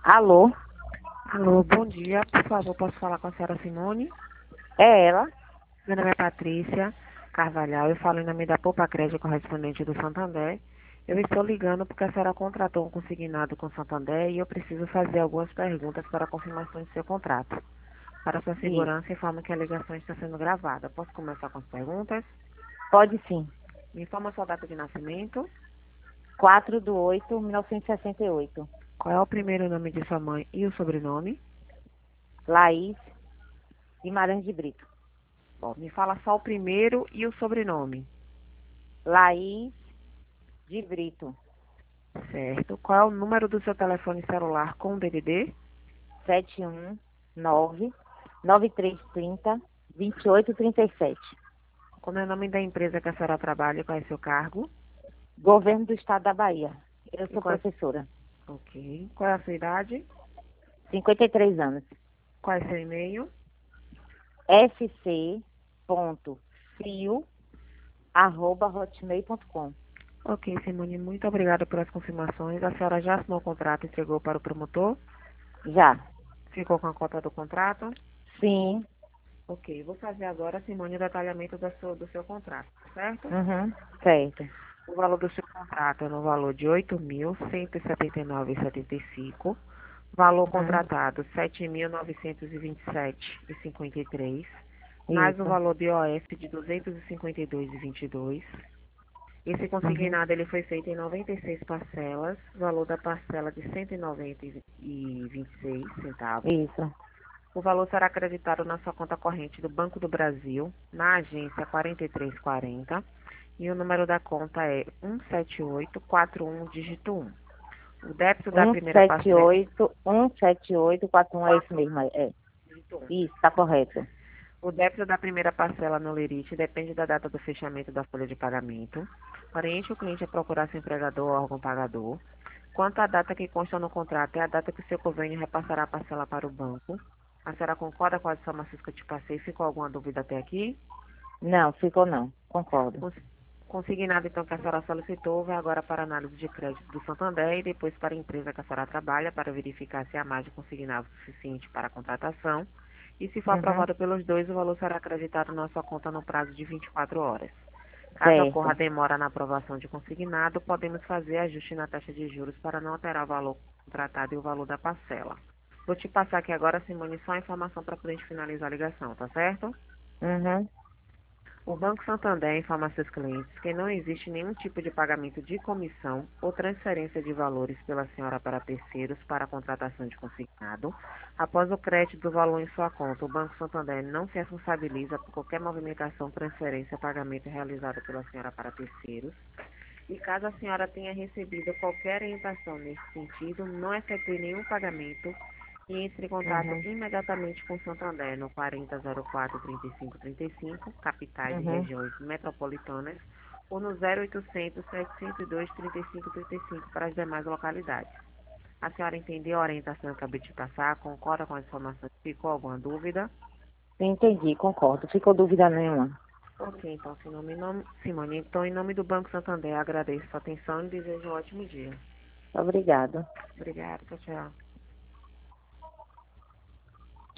Alô? Alô, bom dia. Por favor, posso falar com a senhora Simone? É ela? Meu nome é Patrícia Carvalhal. Eu falo em nome da Poupa Crédito correspondente do Santander. Eu estou ligando porque a senhora contratou um consignado com o Santander e eu preciso fazer algumas perguntas para a confirmação de seu contrato. Para sua Isso. segurança, informo que a ligação está sendo gravada. Posso começar com as perguntas? Pode sim. Me informa sua data de nascimento. 4/8/1968. Qual é o primeiro nome de sua mãe e o sobrenome? Laís Guimarães de Brito. Bom, me fala só o primeiro e o sobrenome. Laís de Brito. Certo. Qual é o número do seu telefone celular com DDD? 719-9330-2837. Como é o nome da empresa que a senhora trabalha? Qual é seu cargo? Governo do Estado da Bahia. Eu E sou qual é... professora. Ok. Qual é a sua idade? 53 anos. Qual é seu e-mail? sc.fio@hotmail.com. Ok, Simone, muito obrigada pelas confirmações. A senhora já assinou o contrato e entregou para o promotor? Já. Ficou com a cópia do contrato? Sim. Ok, vou fazer agora, Simone, o detalhamento do seu contrato, certo? Uhum. Certo. O valor do seu contrato é no valor de 8.179,75. Valor Uhum. contratado, 7.927,53. Mais o Isso. valor de OF de 252,22. Esse Uhum. consignado ele foi feito em 96 parcelas, valor da parcela de 190,26 centavos. Isso. O valor será acreditado na sua conta corrente do Banco do Brasil, na agência 4340, e o número da conta é 17841 dígito 1. O débito da primeira parcela, 17841 é isso mesmo. É. dígito 1. Isso, está correto. O débito da primeira parcela no Lerite depende da data do fechamento da folha de pagamento. Oriente o cliente a procurar seu empregador ou órgão pagador. Quanto à data que consta no contrato, é a data que o seu convênio repassará a parcela para o banco. A senhora concorda com as informações que eu te passei? Ficou alguma dúvida até aqui? Não, ficou não. Concordo. Cons- Consignado, então, que a senhora solicitou, vai agora para a análise de crédito do Santander e depois para a empresa que a senhora trabalha para verificar se há margem consignada suficiente para a contratação. E se for Uhum. aprovado pelos dois, o valor será acreditado na sua conta no prazo de 24 horas. Caso ocorra Certo. demora na aprovação de consignado, podemos fazer ajuste na taxa de juros para não alterar o valor contratado e o valor da parcela. Vou te passar aqui agora, Simone, só a informação para poder finalizar a ligação, tá certo? Uhum. O Banco Santander informa a seus clientes que não existe nenhum tipo de pagamento de comissão ou transferência de valores pela senhora para terceiros para a contratação de consignado. Após o crédito do valor em sua conta, o Banco Santander não se responsabiliza por qualquer movimentação, transferência ou pagamento realizado pela senhora para terceiros. E caso a senhora tenha recebido qualquer orientação nesse sentido, não efetue nenhum pagamento e entre em contato Uhum. imediatamente com o Santander no 4004-3535, capitais e Uhum. regiões metropolitanas, ou no 0800-702-3535 para as demais localidades. A senhora entendeu a orientação que eu acabei de passar? Concorda com as informações? Ficou alguma dúvida? Entendi, concordo. Ficou dúvida nenhuma. Ok, então, Simone, então, em nome do Banco Santander, agradeço a sua atenção e desejo um ótimo dia. Obrigada. Obrigada, tchau, tchau.